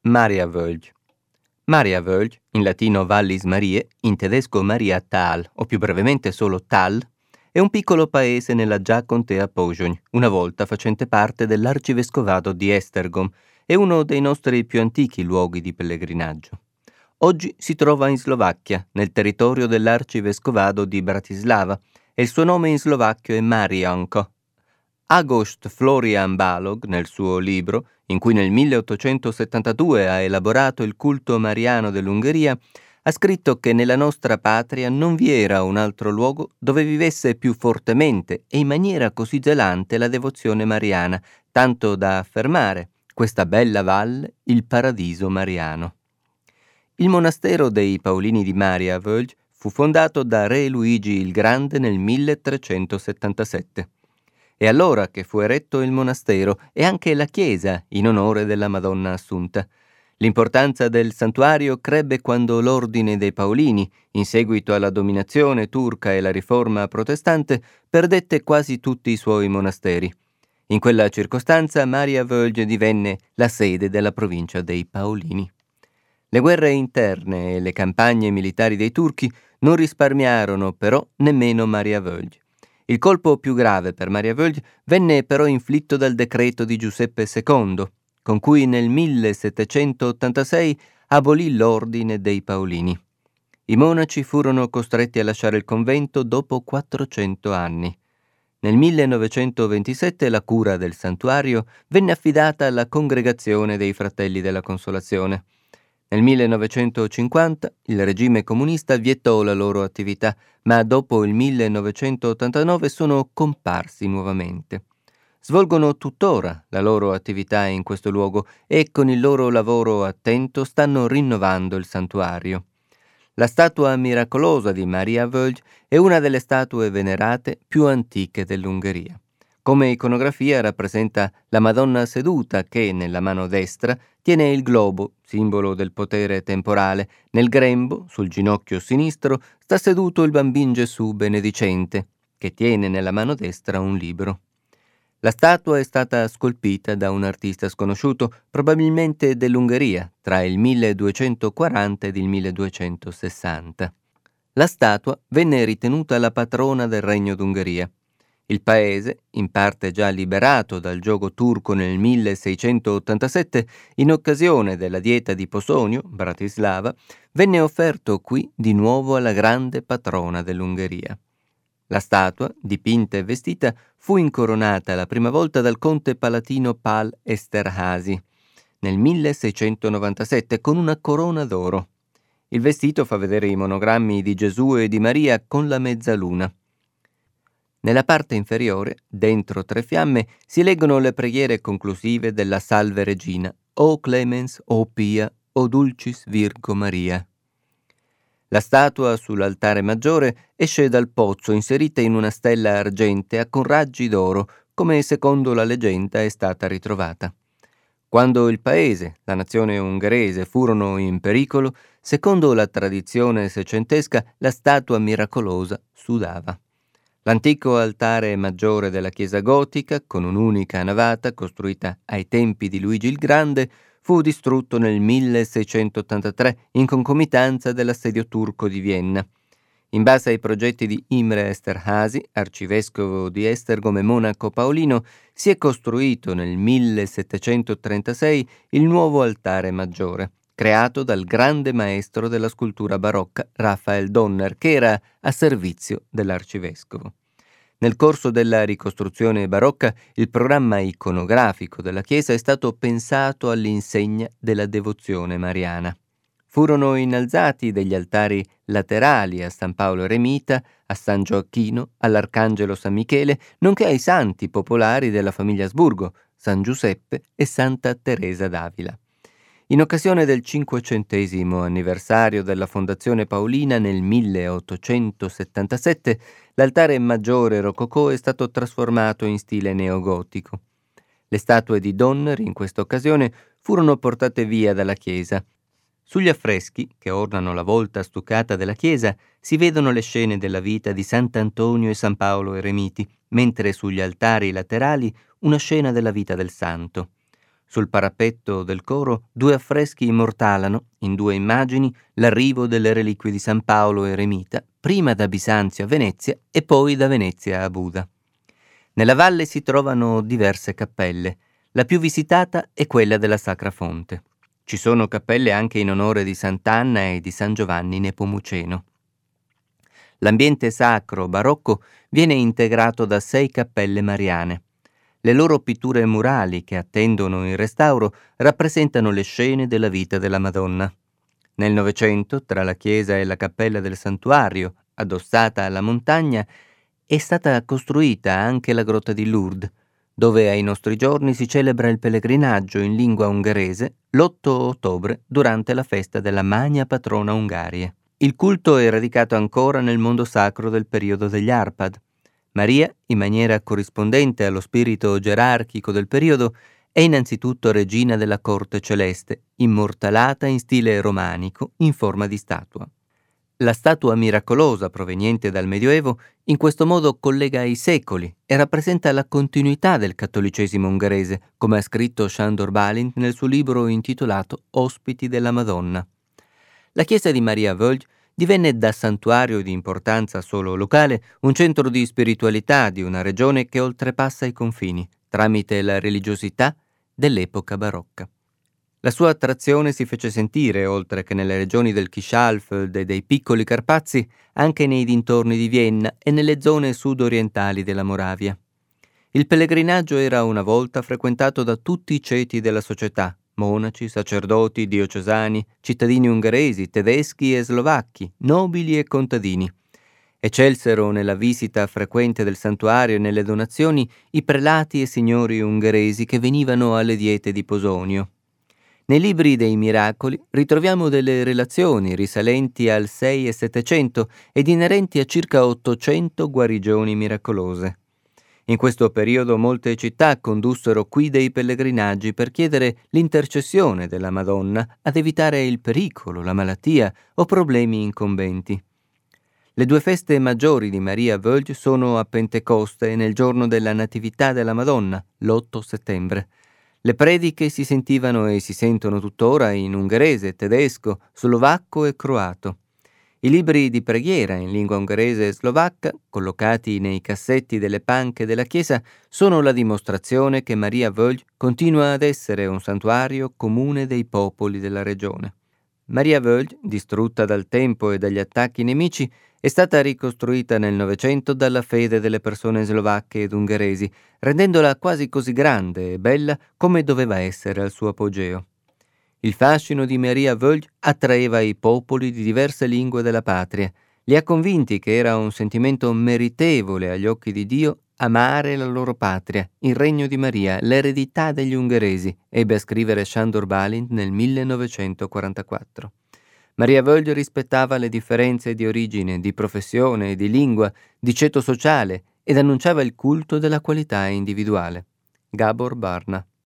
Mariawölgj. Mariawölgj, in latino Vallis Mariae, in tedesco Mariathal, o più brevemente solo Thal, è un piccolo paese nella già contea Pozsony, una volta facente parte dell'arcivescovado di Esztergom e uno dei nostri più antichi luoghi di pellegrinaggio. Oggi si trova in Slovacchia, nel territorio dell'arcivescovado di Bratislava, e il suo nome in slovacchio è Mariánka. Ágost Florian Balog, nel suo libro, in cui nel 1872 ha elaborato il culto mariano dell'Ungheria, ha scritto che nella nostra patria non vi era un altro luogo dove vivesse più fortemente e in maniera così zelante la devozione mariana, tanto da affermare questa bella valle il paradiso mariano. Il monastero dei Paolini di Mariawölgj fu fondato da re Luigi il Grande nel 1377. È allora che fu eretto il monastero e anche la chiesa in onore della Madonna Assunta. L'importanza del santuario crebbe quando l'ordine dei Paolini, in seguito alla dominazione turca e la riforma protestante, perdette quasi tutti i suoi monasteri. In quella circostanza Mariawölgj divenne la sede della provincia dei Paolini. Le guerre interne e le campagne militari dei turchi non risparmiarono però nemmeno Mariawölgj. Il colpo più grave per Mariawölgj venne però inflitto dal decreto di Giuseppe II, con cui nel 1786 abolì l'ordine dei Paolini. I monaci furono costretti a lasciare il convento dopo 400 anni. Nel 1927 la cura del santuario venne affidata alla Congregazione dei Fratelli della Consolazione. Nel 1950 il regime comunista vietò la loro attività, ma dopo il 1989 sono comparsi nuovamente. Svolgono tuttora la loro attività in questo luogo e con il loro lavoro attento stanno rinnovando il santuario. La statua miracolosa di Mariawölgj è una delle statue venerate più antiche dell'Ungheria. Come iconografia rappresenta la Madonna seduta che, nella mano destra, tiene il globo, simbolo del potere temporale. Nel grembo, sul ginocchio sinistro, sta seduto il bambino Gesù benedicente, che tiene nella mano destra un libro. La statua è stata scolpita da un artista sconosciuto, probabilmente dell'Ungheria, tra il 1240 ed il 1260. La statua venne ritenuta la patrona del Regno d'Ungheria. Il paese, in parte già liberato dal giogo turco nel 1687, in occasione della dieta di Posonio, Bratislava, venne offerto qui di nuovo alla grande patrona dell'Ungheria. La statua, dipinta e vestita, fu incoronata la prima volta dal conte palatino Pál Esterházy nel 1697 con una corona d'oro. Il vestito fa vedere i monogrammi di Gesù e di Maria con la mezzaluna. Nella parte inferiore, dentro 3 fiamme, si leggono le preghiere conclusive della Salve Regina, O Clemens, O Pia, O Dulcis Virgo Maria. La statua sull'altare maggiore esce dal pozzo inserita in una stella argentea con raggi d'oro, come secondo la leggenda è stata ritrovata. Quando il paese, la nazione ungherese, furono in pericolo, secondo la tradizione secentesca, la statua miracolosa sudava. L'antico altare maggiore della chiesa gotica, con un'unica navata costruita ai tempi di Luigi il Grande, fu distrutto nel 1683 in concomitanza dell'assedio turco di Vienna. In base ai progetti di Imre Esterházy, arcivescovo di Esztergom e monaco paolino, si è costruito nel 1736 il nuovo altare maggiore, creato dal grande maestro della scultura barocca Raphael Donner, che era a servizio dell'arcivescovo. Nel corso della ricostruzione barocca, il programma iconografico della chiesa è stato pensato all'insegna della devozione mariana. Furono innalzati degli altari laterali a San Paolo Eremita, a San Gioacchino, all'Arcangelo San Michele, nonché ai santi popolari della famiglia Asburgo, San Giuseppe e Santa Teresa d'Avila. In occasione del 500° anniversario della fondazione paolina nel 1877, l'altare maggiore rococò è stato trasformato in stile neogotico. Le statue di Donner in questa occasione furono portate via dalla chiesa. Sugli affreschi, che ornano la volta stuccata della chiesa, si vedono le scene della vita di Sant'Antonio e San Paolo Eremiti, mentre sugli altari laterali una scena della vita del santo. Sul parapetto del coro 2 affreschi immortalano, in 2 immagini, l'arrivo delle reliquie di San Paolo eremita, prima da Bisanzio a Venezia e poi da Venezia a Buda. Nella valle si trovano diverse cappelle. La più visitata è quella della Sacra Fonte. Ci sono cappelle anche in onore di Sant'Anna e di San Giovanni Nepomuceno. L'ambiente sacro barocco viene integrato da 6 cappelle mariane. Le loro pitture murali, che attendono il restauro, rappresentano le scene della vita della Madonna. Nel Novecento, tra la chiesa e la cappella del santuario, addossata alla montagna, è stata costruita anche la grotta di Lourdes, dove ai nostri giorni si celebra il pellegrinaggio in lingua ungherese l'8 ottobre durante la festa della Magna Patrona Ungarie. Il culto è radicato ancora nel mondo sacro del periodo degli Arpad. Maria, in maniera corrispondente allo spirito gerarchico del periodo, è innanzitutto regina della corte celeste, immortalata in stile romanico in forma di statua. La statua miracolosa proveniente dal Medioevo in questo modo collega i secoli e rappresenta la continuità del cattolicesimo ungherese, come ha scritto Sándor Bálint nel suo libro intitolato Ospiti della Madonna. La chiesa di Maria Völgy divenne da santuario di importanza solo locale un centro di spiritualità di una regione che oltrepassa i confini, tramite la religiosità dell'epoca barocca. La sua attrazione si fece sentire, oltre che nelle regioni del Kischalfeld e dei piccoli Carpazi, anche nei dintorni di Vienna e nelle zone sud-orientali della Moravia. Il pellegrinaggio era una volta frequentato da tutti i ceti della società, monaci, sacerdoti, diocesani, cittadini ungheresi, tedeschi e slovacchi, nobili e contadini. Eccelsero nella visita frequente del santuario e nelle donazioni i prelati e signori ungheresi che venivano alle diete di Posonio. Nei libri dei miracoli ritroviamo delle relazioni risalenti al 6 e 700 ed inerenti a circa 800 guarigioni miracolose. In questo periodo molte città condussero qui dei pellegrinaggi per chiedere l'intercessione della Madonna ad evitare il pericolo, la malattia o problemi incombenti. Le 2 feste maggiori di Maria Völgy sono a Pentecoste e nel giorno della Natività della Madonna, l'8 settembre. Le prediche si sentivano e si sentono tuttora in ungherese, tedesco, slovacco e croato. I libri di preghiera in lingua ungherese e slovacca, collocati nei cassetti delle panche della chiesa, sono la dimostrazione che Maria Völgy continua ad essere un santuario comune dei popoli della regione. Maria Völgy, distrutta dal tempo e dagli attacchi nemici, è stata ricostruita nel Novecento dalla fede delle persone slovacche ed ungheresi, rendendola quasi così grande e bella come doveva essere al suo apogeo. Il fascino di Maria Völgy attraeva i popoli di diverse lingue della patria, li ha convinti che era un sentimento meritevole agli occhi di Dio amare la loro patria, il regno di Maria, l'eredità degli ungheresi, ebbe a scrivere Sándor Bálint nel 1944. Maria Völgy rispettava le differenze di origine, di professione, di lingua, di ceto sociale ed annunciava il culto della qualità individuale. Gábor Barna.